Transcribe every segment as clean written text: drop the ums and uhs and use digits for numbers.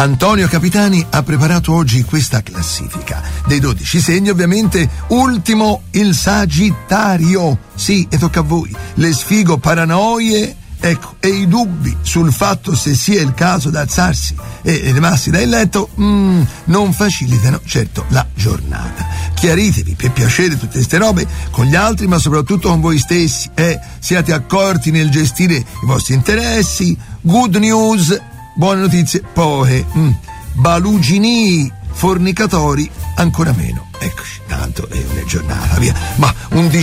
Antonio Capitani ha preparato oggi questa classifica. Dei 12 segni, ovviamente, ultimo il Sagittario. Sì, e tocca a voi. Le sfigo paranoie, ecco, e i dubbi sul fatto se sia il caso di alzarsi e levarsi dal letto non facilitano certo la giornata. Chiaritevi per piacere tutte queste robe con gli altri, ma soprattutto con voi stessi. Siate accorti nel gestire i vostri interessi. Good news, buone notizie poche. Balugini, fornicatori ancora meno. Eccoci, tanto è una giornata, via. Ma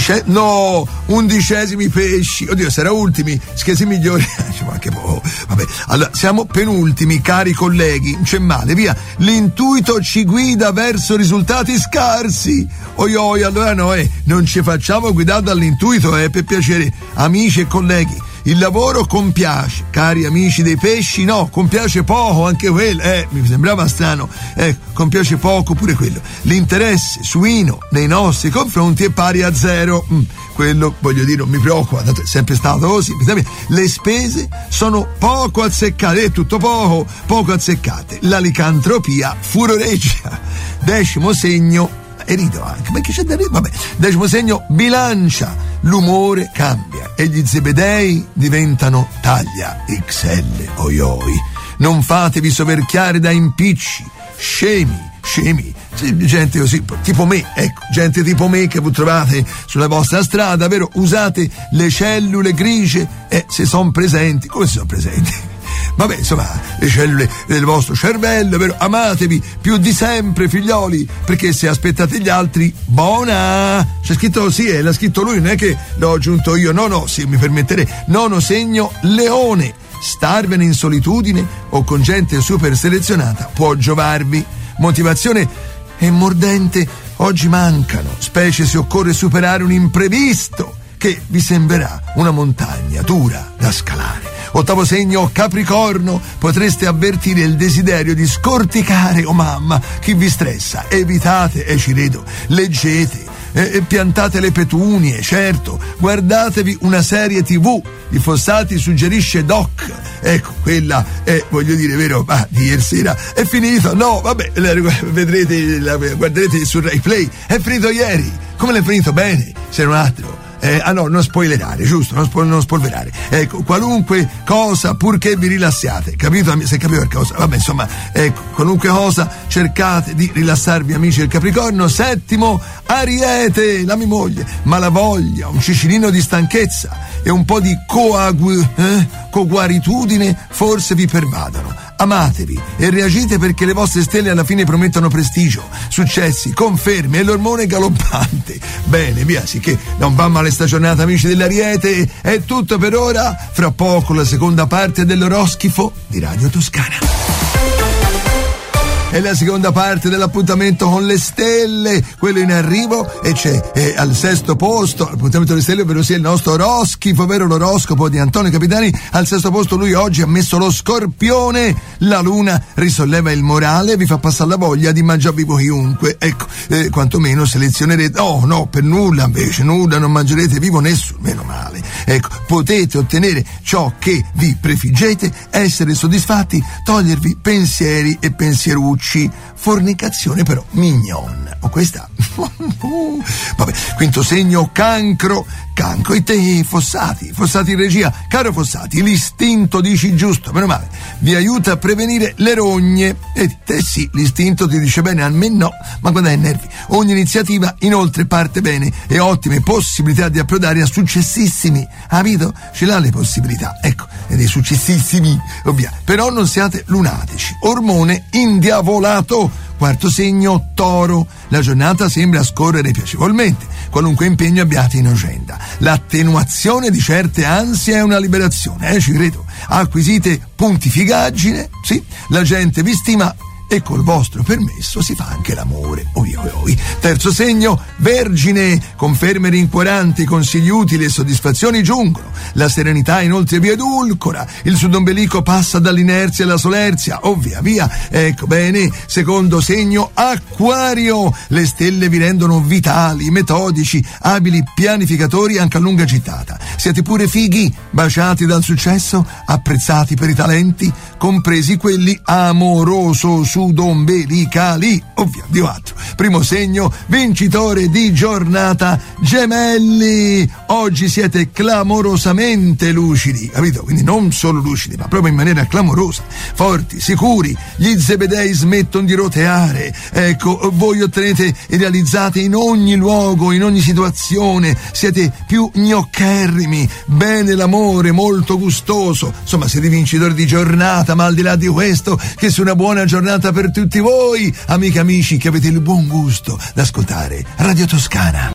undicesimi pesci. Oddio, sarà ultimi, schesi migliori. Ci manca poco. Vabbè, allora, siamo penultimi, cari colleghi. Non c'è male, via. L'intuito ci guida verso risultati scarsi. Oi, allora non ci facciamo guidare dall'intuito, per piacere, amici e colleghi. Il lavoro compiace, cari amici dei pesci, no, compiace poco anche quello, mi sembrava strano, compiace poco pure quello. L'interesse suino nei nostri confronti è pari a 0. Quello, voglio dire, non mi preoccupa, tanto è sempre stato così. Le spese sono poco azzeccate, tutto poco azzeccate. La licantropia furoreggia. 10° segno, e rido anche, perché c'è da ridere, vabbè. 10° segno, bilancia, l'umore cambia e gli zebedei diventano taglia XL, oi. Non fatevi soverchiare da impicci, scemi, gente così, tipo me, ecco, gente tipo me che voi trovate sulla vostra strada, vero? Usate le cellule grigie se sono presenti, come se sono presenti? Vabbè, insomma, le cellule del vostro cervello, vero? Amatevi più di sempre, figlioli, perché se aspettate gli altri, buona! C'è scritto sì, l'ha scritto lui, non è che l'ho aggiunto io, no, sì, mi permetterei. 9° segno, leone. Starvene in solitudine o con gente super selezionata può giovarvi. Motivazione e mordente oggi mancano, specie se occorre superare un imprevisto che vi sembrerà una montagna dura da scalare. 8° segno, Capricorno, potreste avvertire il desiderio di scorticare, oh mamma, chi vi stressa. Evitate, ci credo, leggete, piantate le petunie, certo, guardatevi una serie TV. I Fossati suggerisce Doc, ecco, quella è, voglio dire, vero, di ieri sera è finito, no, vabbè, guarderete su Rai Play, è finito ieri, come l'è finito? Bene, se non altro. Non spoilerare, giusto? Non spolverare. Ecco, qualunque cosa, purché vi rilassiate. Capito? Se capito che cosa? Vabbè, insomma, ecco, qualunque cosa, cercate di rilassarvi, amici del Capricorno. 7° Ariete, la mia moglie, malavoglia, un cicilino di stanchezza e un po' di coguaritudine forse vi pervadano. Amatevi e reagite perché le vostre stelle alla fine promettono prestigio, successi, conferme e l'ormone galoppante. Bene, via, sicché non va male sta giornata, amici dell'Ariete. È tutto per ora, fra poco la seconda parte dell'oroscifo di Radio Toscana. È la seconda parte dell'appuntamento con le stelle, quello in arrivo, e c'è al 6° posto l'appuntamento delle stelle, ovvero sia il nostro oroscifo, ovvero l'oroscopo di Antonio Capitani. Al 6° posto lui oggi ha messo lo Scorpione. La luna risolleva il morale e vi fa passare la voglia di mangiare vivo chiunque, ecco, quantomeno selezionerete, no, per nulla invece, nulla, non mangerete vivo nessuno, meno male, ecco, potete ottenere ciò che vi prefiggete, essere soddisfatti, togliervi pensieri e pensierucci. Fornicazione però mignon, questa vabbè. 5° segno, Cancro, e te Fossati in regia, caro Fossati, l'istinto dici giusto, meno male, vi aiuta a prevenire le rogne, e te sì, l'istinto ti dice bene, a me no, ma quando hai nervi. Ogni iniziativa inoltre parte bene e ottime possibilità di approdare a successissimi, capito? Ce l'ha le possibilità, ecco, e dei successissimi, ovvia, però non siate lunatici. Ormone indiavolato. 4° segno, Toro, la giornata sembra scorrere piacevolmente, qualunque impegno abbiate in agenda. L'attenuazione di certe ansie è una liberazione, ci credo. Acquisite punti figaggine, sì, la gente vi stima e col vostro permesso si fa anche l'amore. Oi oi oi. Terzo segno, Vergine, conferme rincuoranti, consigli utili e soddisfazioni giungono. La serenità inoltre vi edulcora, il sudombelico passa dall'inerzia alla solerzia, o via via. Ecco bene. Secondo segno, Acquario, le stelle vi rendono vitali, metodici, abili pianificatori anche a lunga gittata. Siete pure fighi, baciati dal successo, apprezzati per i talenti, compresi quelli amoroso sudombelicali, ovvio, Dio altro. Primo segno, vincitore di giornata, Gemelli. Oggi siete clamorosamente lucidi, capito? Quindi non solo lucidi, ma proprio in maniera clamorosa, forti, sicuri. Gli zebedei smettono di roteare. Ecco, voi ottenete e realizzate in ogni luogo, in ogni situazione. Siete più gnoccherrimi, bene l'amore, molto gustoso. Insomma, siete vincitori di giornata, ma al di là di questo, che sia una buona giornata per tutti voi, amiche e amici che avete il buon gusto d'ascoltare Radio Toscana.